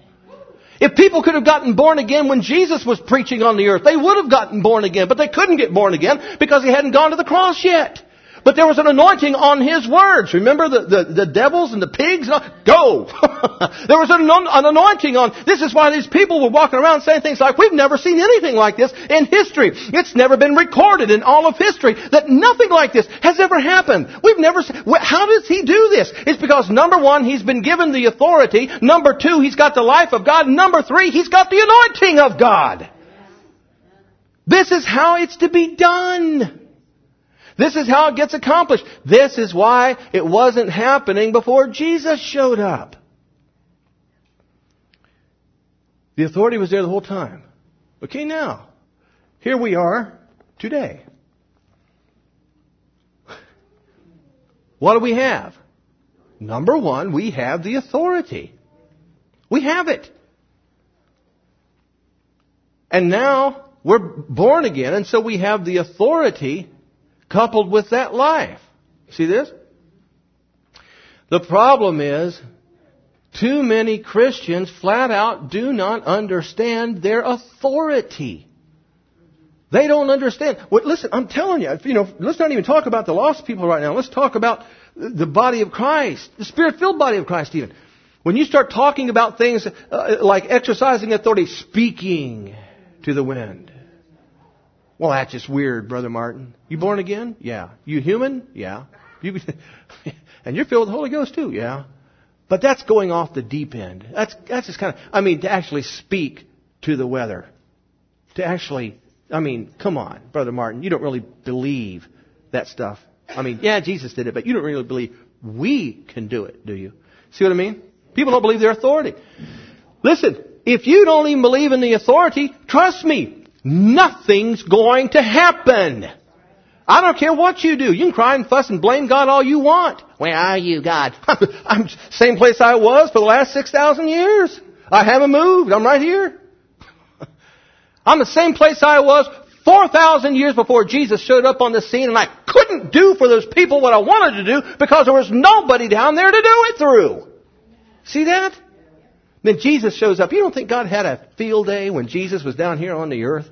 Speaker 1: If people could have gotten born again when Jesus was preaching on the earth, they would have gotten born again. But they couldn't get born again because He hadn't gone to the cross yet. But there was an anointing on His words. Remember the devils and the pigs? Go! There was an anointing on. This is why these people were walking around saying things like, we've never seen anything like this in history. It's never been recorded in all of history that nothing like this has ever happened. We've never seen. How does He do this? It's because number one, He's been given the authority. Number two, He's got the life of God. Number three, He's got the anointing of God. This is how it's to be done. This is how it gets accomplished. This is why it wasn't happening before Jesus showed up. The authority was there the whole time. Okay, now, here we are today. What do we have? Number one, we have the authority. We have it. And now we're born again, and so we have the authority coupled with that life. See this? The problem is, too many Christians flat out do not understand their authority. They don't understand. Well, listen, I'm telling you, let's not even talk about the lost people right now. Let's talk about the body of Christ, the Spirit-filled body of Christ even. When you start talking about things like exercising authority, speaking to the wind. Well, that's just weird, Brother Martin. You born again? Yeah. You human? Yeah. And you're filled with the Holy Ghost too? Yeah. But that's going off the deep end. That's just kind of, to actually speak to the weather. To actually, come on, Brother Martin. You don't really believe that stuff. Yeah, Jesus did it, but you don't really believe we can do it, do you? See what I mean? People don't believe their authority. Listen, if you don't even believe in the authority, trust me, nothing's going to happen. I don't care what you do. You can cry and fuss and blame God all you want. Where are you, God? I'm same place I was for the last 6,000 years. I haven't moved. I'm right here. I'm the same place I was 4,000 years before Jesus showed up on the scene, and I couldn't do for those people what I wanted to do because there was nobody down there to do it through. See that? Then Jesus shows up. You don't think God had a field day when Jesus was down here on the earth?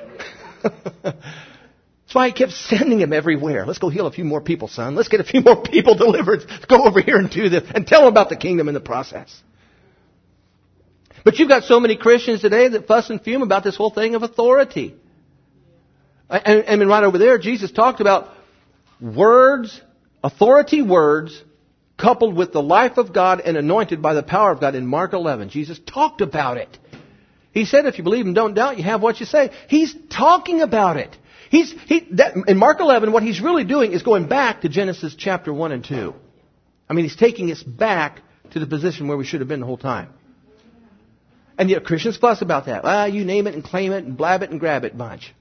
Speaker 1: That's why He kept sending Him everywhere. Let's go heal a few more people, son. Let's get a few more people delivered. Let's go over here and do this and tell them about the kingdom in the process. But you've got so many Christians today that fuss and fume about this whole thing of authority. And right over there, Jesus talked about words, authority words, coupled with the life of God and anointed by the power of God in Mark 11. Jesus talked about it. He said, if you believe and don't doubt, you have what you say. He's talking about it. In Mark 11, what He's really doing is going back to Genesis chapter 1 and 2. I mean, He's taking us back to the position where we should have been the whole time. And yet Christians fuss about that. You name it and claim it and blab it and grab it bunch.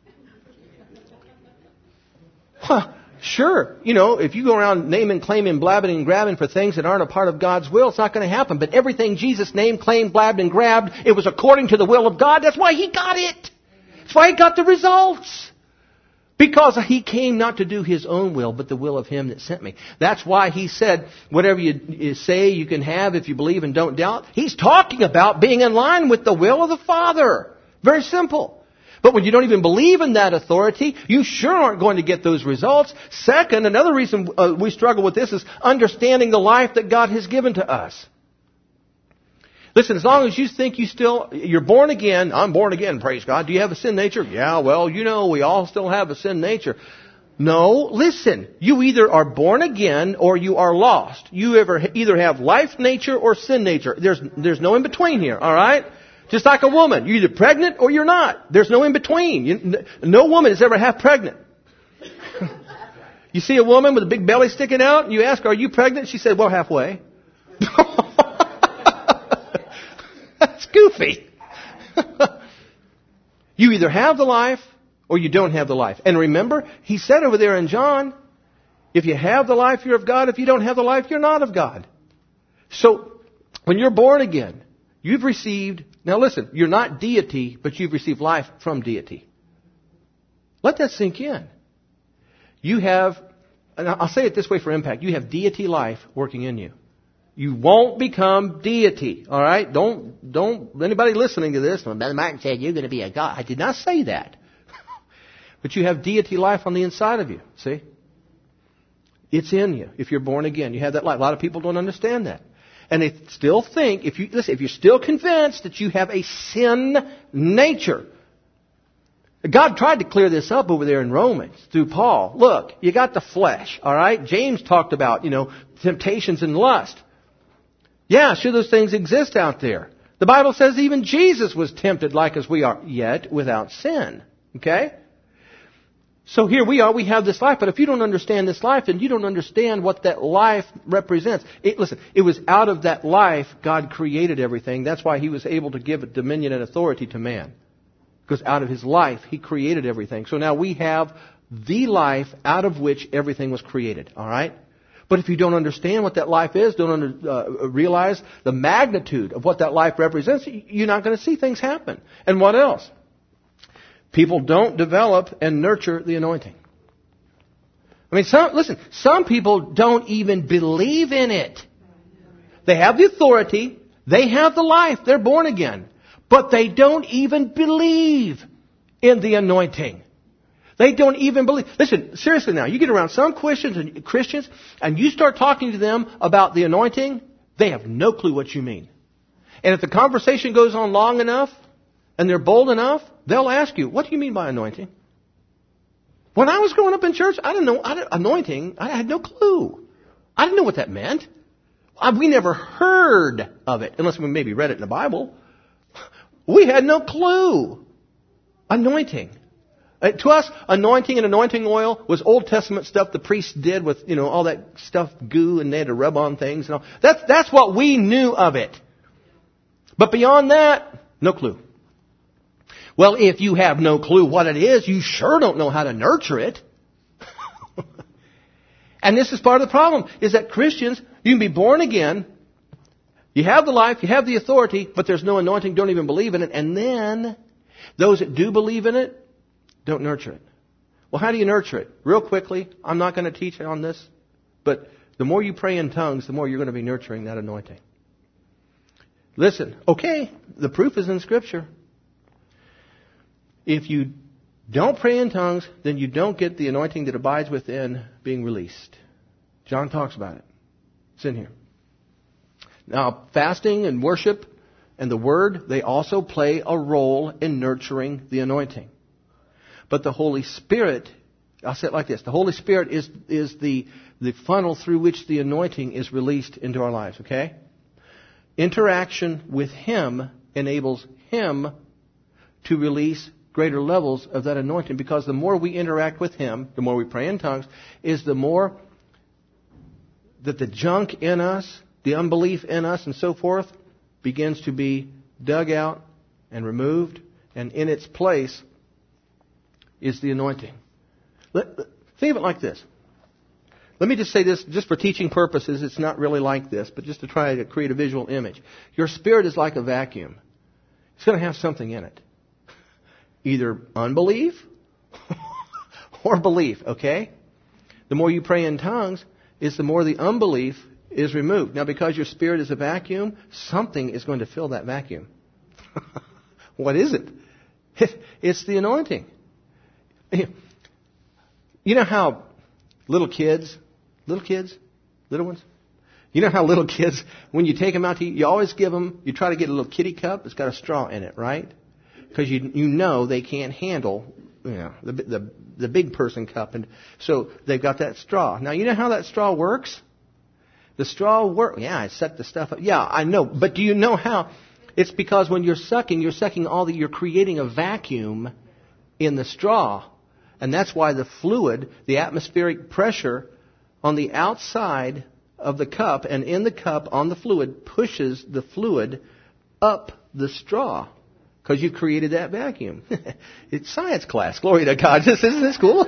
Speaker 1: Sure, if you go around naming, claiming, blabbing, and grabbing for things that aren't a part of God's will, it's not going to happen. But everything Jesus named, claimed, blabbed, and grabbed, it was according to the will of God. That's why He got it. That's why He got the results. Because He came not to do His own will, but the will of Him that sent me. That's why He said, whatever you say you can have if you believe and don't doubt. He's talking about being in line with the will of the Father. Very simple. But when you don't even believe in that authority, you sure aren't going to get those results. Second, another reason we struggle with this is understanding the life that God has given to us. Listen, as long as you think you're born again, I'm born again, praise God. Do you have a sin nature? Yeah, well, we all still have a sin nature. No, listen, you either are born again or you are lost. You either have life nature or sin nature. There's no in between here, all right? Just like a woman. You're either pregnant or you're not. There's no in between. No woman is ever half pregnant. You see a woman with a big belly sticking out, and you ask her, are you pregnant? She said, well, halfway. That's goofy. You either have the life or you don't have the life. And remember, He said over there in John, if you have the life, you're of God. If you don't have the life, you're not of God. So, when you're born again, you've received... Now listen, you're not deity, but you've received life from deity. Let that sink in. You have, and I'll say it this way for impact, you have deity life working in you. You won't become deity, all right? Don't anybody listening to this, Brother Martin said you're going to be a God. I did not say that. But you have deity life on the inside of you, see? It's in you if you're born again. You have that life. A lot of people don't understand that. And they still think, if you're still convinced that you have a sin nature. God tried to clear this up over there in Romans through Paul. Look, you got the flesh, all right? James talked about, temptations and lust. Yeah, sure, those things exist out there. The Bible says even Jesus was tempted like as we are, yet without sin. Okay? So here we are, we have this life, but if you don't understand this life, then you don't understand what that life represents. Listen, it was out of that life God created everything. That's why He was able to give dominion and authority to man. Because out of His life, He created everything. So now we have the life out of which everything was created. All right? But if you don't understand what that life is, don't realize the magnitude of what that life represents, you're not going to see things happen. And what else? People don't develop and nurture the anointing. I mean, some people don't even believe in it. They have the authority, they have the life, they're born again, but they don't even believe in the anointing. They don't even believe. Listen, seriously now, you get around some Christians and you start talking to them about the anointing, they have no clue what you mean. And if the conversation goes on long enough, and they're bold enough, they'll ask you, what do you mean by anointing? When I was growing up in church, I didn't know anointing. I had no clue. I didn't know what that meant. We never heard of it, unless we maybe read it in the Bible. We had no clue. Anointing. To us, anointing and anointing oil was Old Testament stuff the priests did with, all that stuff, goo, and they had to rub on things and all. That's what we knew of it. But beyond that, no clue. Well, if you have no clue what it is, you sure don't know how to nurture it. And this is part of the problem, is that Christians, you can be born again, you have the life, you have the authority, but there's no anointing, don't even believe in it, and then Those that do believe in it, don't nurture it. Well, how do you nurture it? Real quickly, I'm not going to teach on this, but the more you pray in tongues, the more you're going to be nurturing that anointing. Listen, okay, the proof is in Scripture. If you don't pray in tongues, then you don't get the anointing that abides within being released. John talks about it. It's in here. Now, fasting and worship and the Word, they also play a role in nurturing the anointing. But the Holy Spirit, I'll say it like this, the Holy Spirit is the funnel through which the anointing is released into our lives, okay? Interaction with Him enables Him to release greater levels of that anointing, because the more we interact with Him, the more we pray in tongues, is the more that the junk in us, the unbelief in us and so forth, begins to be dug out and removed, and in its place is the anointing. Think of it like this. Let me just say this, just for teaching purposes, it's not really like this, but just to try to create a visual image. Your spirit is like a vacuum. It's going to have something in it. Either unbelief or belief, okay? The more you pray in tongues, is the more the unbelief is removed. Now, because your spirit is a vacuum, something is going to fill that vacuum. What is it? It's the anointing. You know how little ones, you know how little kids, when you take them out to eat, you always give them, you try to get a little kitty cup that's got a straw in it, right? Because you know they can't handle, the big person cup, and so they've got that straw. Now, you know how that straw works? The straw works. Yeah, I suck the stuff up. Yeah, I know. But do you know how? It's because when you're sucking you're creating a vacuum in the straw. And that's why the fluid, the atmospheric pressure on the outside of the cup and in the cup on the fluid pushes the fluid up the straw. Because you created that vacuum. It's science class. Glory to God. Isn't this cool?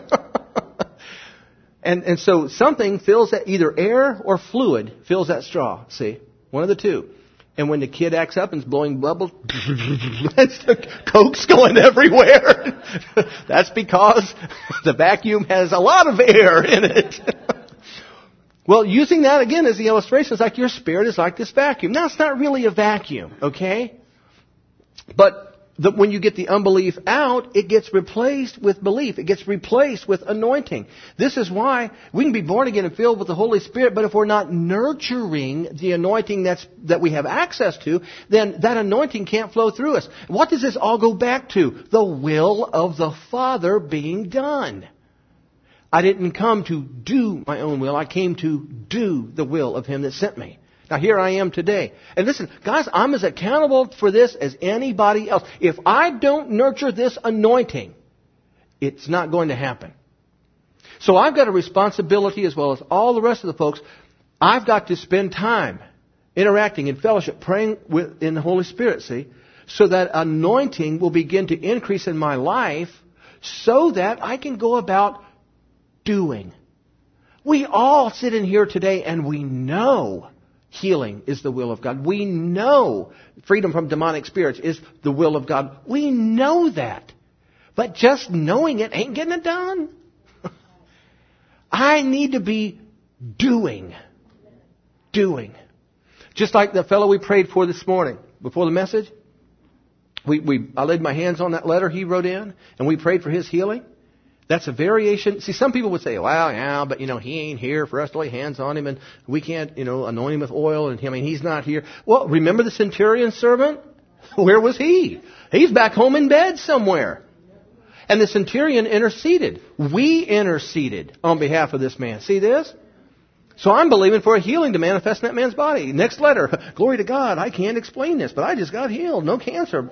Speaker 1: And so something fills that, either air or fluid fills that straw. See? One of the two. And when the kid acts up and is blowing bubbles, the Coke's going everywhere. That's because the vacuum has a lot of air in it. Well, using that again as the illustration, it's like your spirit is like this vacuum. Now, it's not really a vacuum, okay? But when you get the unbelief out, it gets replaced with belief. It gets replaced with anointing. This is why we can be born again and filled with the Holy Spirit, but if we're not nurturing the anointing that we have access to, then that anointing can't flow through us. What does this all go back to? The will of the Father being done. I didn't come to do my own will. I came to do the will of Him that sent me. Now, here I am today. And listen, guys, I'm as accountable for this as anybody else. If I don't nurture this anointing, it's not going to happen. So I've got a responsibility, as well as all the rest of the folks. I've got to spend time interacting in fellowship, praying in the Holy Spirit, see, so that anointing will begin to increase in my life so that I can go about doing. We all sit in here today and we know healing is the will of God. We know freedom from demonic spirits is the will of God. We know that. But just knowing it ain't getting it done. I need to be doing. Doing. Just like the fellow we prayed for this morning before the message. I laid my hands on that letter he wrote in and we prayed for his healing. That's a variation. See, some people would say, well, yeah, but, he ain't here for us to lay hands on him and we can't, anoint him with oil and he's not here. Well, remember the centurion servant? Where was he? He's back home in bed somewhere. And the centurion interceded. We interceded on behalf of this man. See this? So I'm believing for a healing to manifest in that man's body. Next letter. Glory to God. I can't explain this, but I just got healed. No cancer.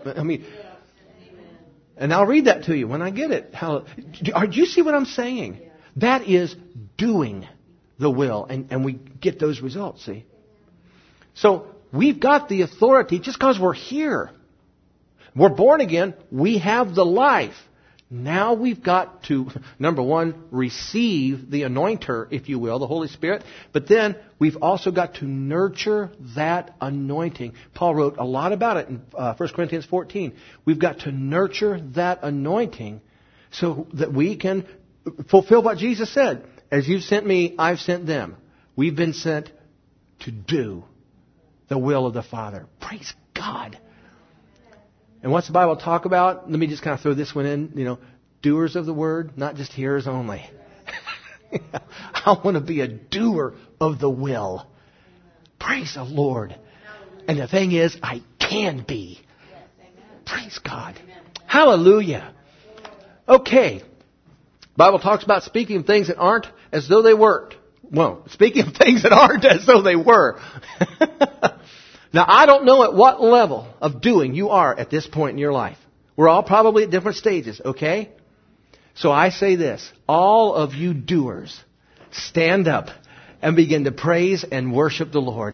Speaker 1: And I'll read that to you when I get it. Do you see what I'm saying? That is doing the will. And we get those results, see? So we've got the authority just because we're here. We're born again. We have the life. Now we've got to, number one, receive the anointer, if you will, the Holy Spirit. But then we've also got to nurture that anointing. Paul wrote a lot about it in 1 Corinthians 14. We've got to nurture that anointing so that we can fulfill what Jesus said. As you've sent me, I've sent them. We've been sent to do the will of the Father. Praise God. And what's the Bible talk about? Let me just kind of throw this one in. Doers of the word, not just hearers only. I want to be a doer of the will. Praise the Lord. And the thing is, I can be. Praise God. Hallelujah. Okay. Bible talks about speaking of things that aren't as though they weren't. Well, speaking of things that aren't as though they were. Now, I don't know at what level of doing you are at this point in your life. We're all probably at different stages, okay? So I say this, all of you doers, stand up and begin to praise and worship the Lord.